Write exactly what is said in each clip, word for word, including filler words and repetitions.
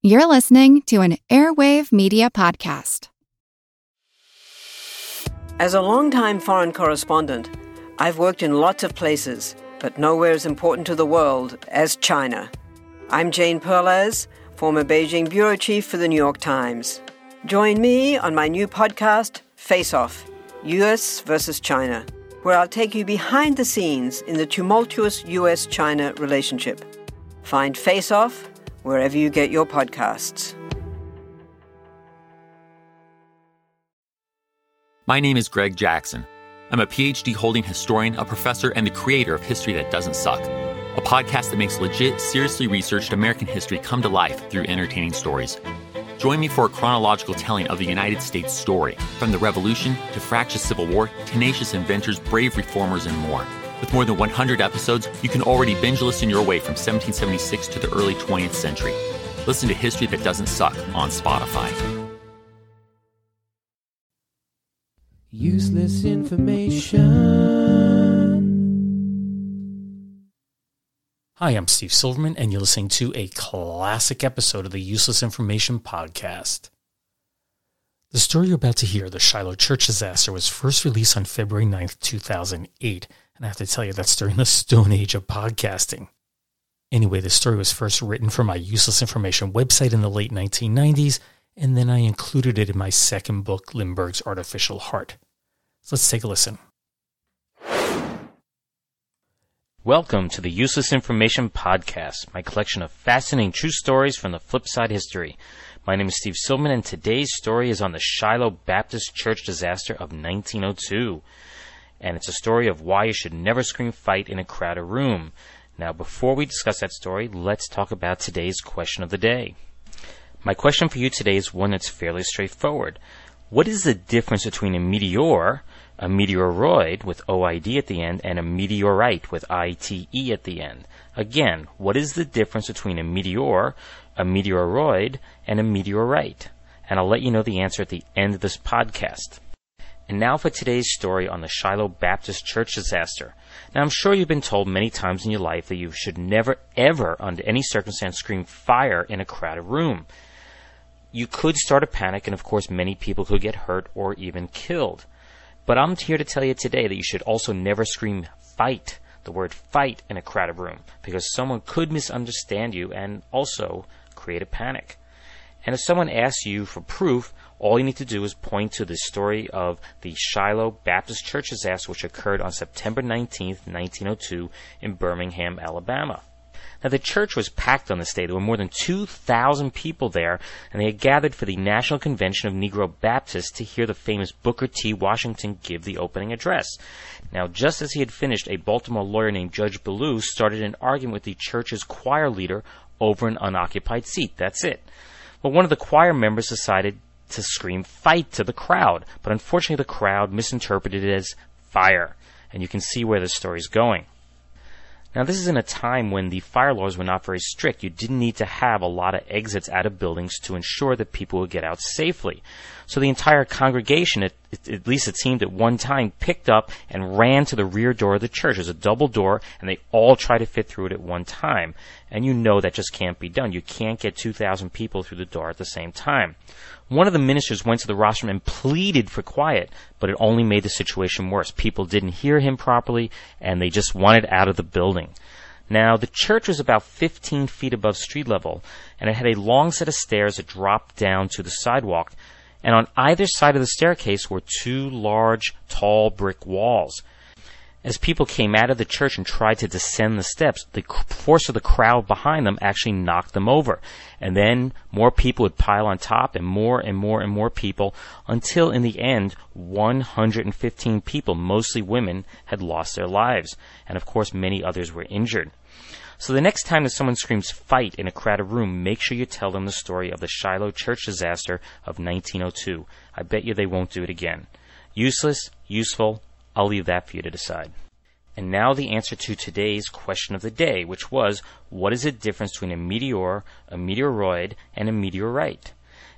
You're listening to an Airwave Media Podcast. As a longtime foreign correspondent, I've worked in lots of places, but nowhere as important to the world as China. I'm Jane Perlez, former Beijing bureau chief for the New York Times. Join me on my new podcast, Face Off, U S versus China, where I'll take you behind the scenes in the tumultuous U S China relationship. Find Face Off wherever you get your podcasts. My name is Greg Jackson. I'm a P H D holding historian, a professor, and the creator of History That Doesn't Suck, a podcast that makes legit, seriously researched American history come to life through entertaining stories. Join me for a chronological telling of the United States story, from the Revolution to fractious Civil War, tenacious inventors, brave reformers, and more. With more than one hundred episodes, you can already binge listen your way from seventeen seventy-six to the early twentieth century. Listen to History That Doesn't Suck on Spotify. Useless information. Hi, I'm Steve Silverman, and you're listening to a classic episode of the Useless Information Podcast. The story you're about to hear, the Shiloh Church disaster, was first released on February ninth, two thousand eight, and I have to tell you, that's during the Stone Age of podcasting. Anyway, the story was first written for my Useless Information website in the late nineteen nineties, and then I included it in my second book, Lindbergh's Artificial Heart. So let's take a listen. Welcome to the Useless Information Podcast, my collection of fascinating true stories from the flip side history. My name is Steve Silverman, and today's story is on the Shiloh Baptist Church disaster of nineteen oh two. And it's a story of why you should never scream fight in a crowded room. Now, before we discuss that story, let's talk about today's question of the day. My question for you today is one that's fairly straightforward. What is the difference between a meteor, a meteoroid with O I D at the end, and a meteorite with I T E at the end? Again, what is the difference between a meteor, a meteoroid, and a meteorite? And I'll let you know the answer at the end of this podcast. And now for today's story on the Shiloh Baptist Church disaster. Now, I'm sure you've been told many times in your life that you should never, ever, under any circumstance, scream fire in a crowded room. You could start a panic, and of course many people could get hurt or even killed. But I'm here to tell you today that you should also never scream fight, the word fight, in a crowded room, because someone could misunderstand you and also create a panic. And if someone asks you for proof, all you need to do is point to the story of the Shiloh Baptist Church disaster, which occurred on September nineteenth, nineteen oh two in Birmingham, Alabama. Now, the church was packed on this day. There were more than two thousand people there, and they had gathered for the National Convention of Negro Baptists to hear the famous Booker T. Washington give the opening address. Now, just as he had finished, a Baltimore lawyer named Judge Ballou started an argument with the church's choir leader over an unoccupied seat. That's it. Well, one of the choir members decided to scream fight to the crowd, but unfortunately the crowd misinterpreted it as fire, and you can see where this story's going. Now, this is in a time when the fire laws were not very strict. You didn't need to have a lot of exits out of buildings to ensure that people would get out safely. So the entire congregation, at, at least it seemed at one time, picked up and ran to the rear door of the church. There's a double door, and they all tried to fit through it at one time. And you know that just can't be done. You can't get two thousand people through the door at the same time. One of the ministers went to the rostrum and pleaded for quiet, but it only made the situation worse. People didn't hear him properly, and they just wanted out of the building. Now, the church was about fifteen feet above street level, and it had a long set of stairs that dropped down to the sidewalk, and on either side of the staircase were two large, tall brick walls. As people came out of the church and tried to descend the steps, the force of the crowd behind them actually knocked them over. And then more people would pile on top, and more and more and more people, until in the end, one hundred fifteen people, mostly women, had lost their lives. And of course, many others were injured. So the next time that someone screams fight in a crowded room, make sure you tell them the story of the Shiloh Church disaster of nineteen oh two. I bet you they won't do it again. Useless, useful, I'll leave that for you to decide. And now the answer to today's question of the day, which was, what is the difference between a meteor, a meteoroid, and a meteorite?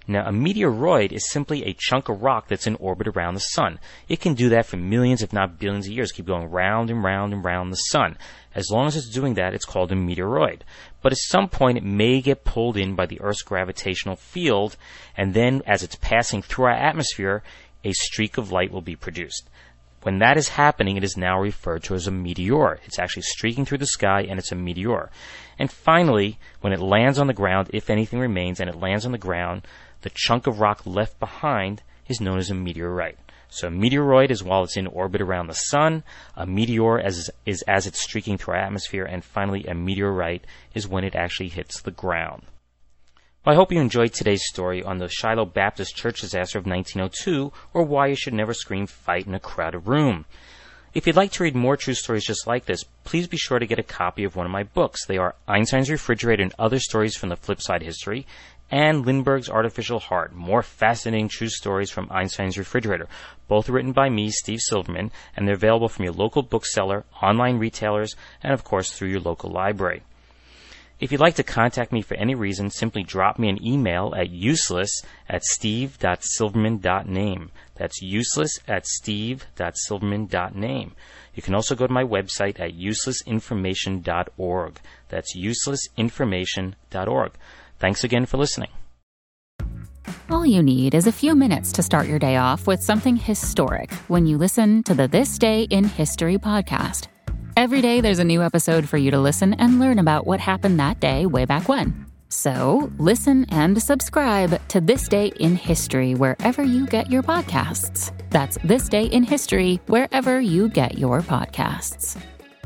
Now, a meteoroid is simply a chunk of rock that's in orbit around the sun. It can do that for millions, if not billions of years, keep going round and round and round the sun. As long as it's doing that, it's called a meteoroid. But at some point, it may get pulled in by the Earth's gravitational field, and then as it's passing through our atmosphere, a streak of light will be produced. When that is happening, it is now referred to as a meteor. It's actually streaking through the sky, and it's a meteor. And finally, when it lands on the ground, if anything remains, and it lands on the ground, the chunk of rock left behind is known as a meteorite. So a meteoroid is while it's in orbit around the sun, a meteor as, is as it's streaking through our atmosphere, and finally a meteorite is when it actually hits the ground. Well, I hope you enjoyed today's story on the Shiloh Baptist Church disaster of nineteen oh two, or why you should never scream fight in a crowded room. If you'd like to read more true stories just like this, please be sure to get a copy of one of my books. They are Einstein's Refrigerator and Other Stories from the Flipside History, and Lindbergh's Artificial Heart, more fascinating true stories from Einstein's Refrigerator. Both are written by me, Steve Silverman, and they're available from your local bookseller, online retailers, and of course through your local library. If you'd like to contact me for any reason, simply drop me an email at useless at steve dot silverman dot name. That's useless at steve dot silverman dot name. You can also go to my website at useless information dot org. That's useless information dot org. Thanks again for listening. All you need is a few minutes to start your day off with something historic when you listen to the This Day in History podcast. Every day there's a new episode for you to listen and learn about what happened that day way back when. So listen and subscribe to This Day in History wherever you get your podcasts. That's This Day in History wherever you get your podcasts.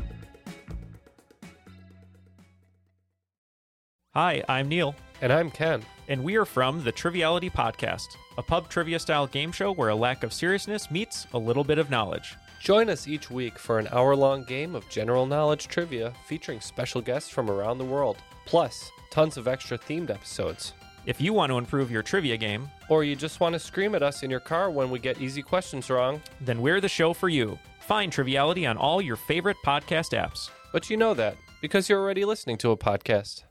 Hi, I'm Neil. And I'm Ken. And we are from the Triviality Podcast, a pub trivia-style game show where a lack of seriousness meets a little bit of knowledge. Join us each week for an hour-long game of general knowledge trivia featuring special guests from around the world, plus tons of extra themed episodes. If you want to improve your trivia game, or you just want to scream at us in your car when we get easy questions wrong, then we're the show for you. Find Triviality on all your favorite podcast apps. But you know that, because you're already listening to a podcast.